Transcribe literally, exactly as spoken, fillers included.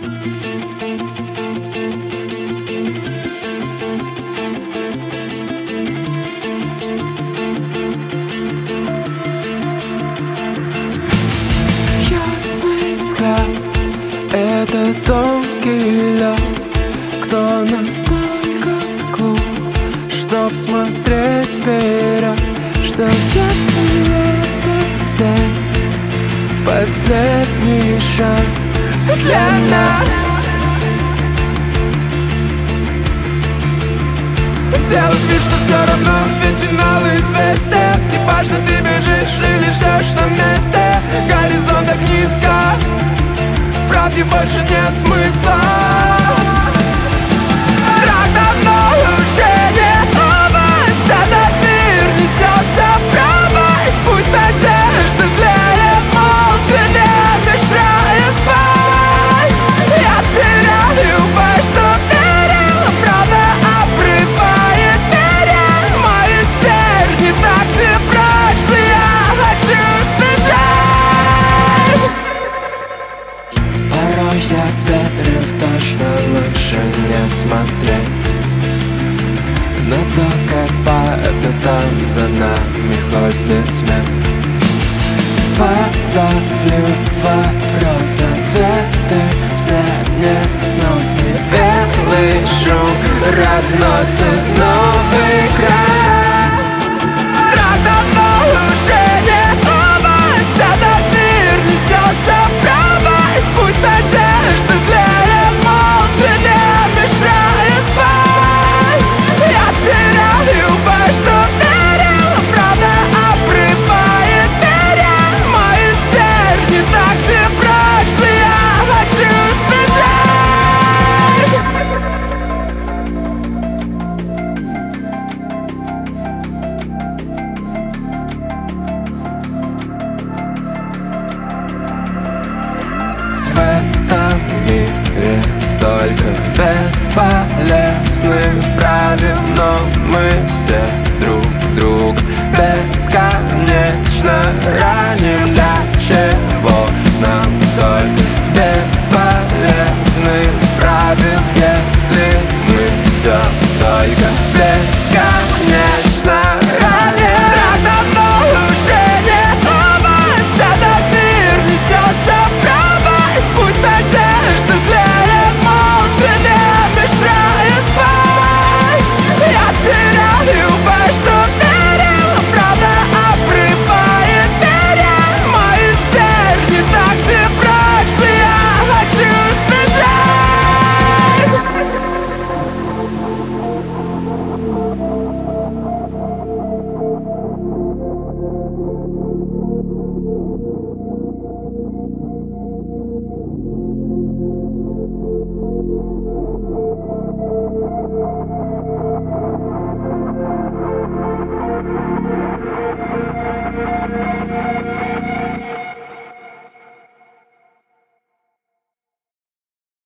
Ясный взгляд — это тонкий лед. Кто настолько глуп, чтоб смотреть вперед? Что если это тень, последний шанс для нас? Делать вид, что все равно, ведь финал известен. Не важно, ты бежишь или ждешь на месте. Горизонт так низко, в правде больше нет смысла. Страх давно уже не новость. Этот мир несется в пропасть. Пусть надежда тлеет молча, не мешая спать. Я теряю во что верил, правда обрывает берег. Мои стержни так непрочны, я хочу сбежать. Порой я верю в то, что лучше не смотреть на то, как по пятам за нами ходит смерть. Подавлю вопрос, ответы все несносные. Белый шум разносит новый край.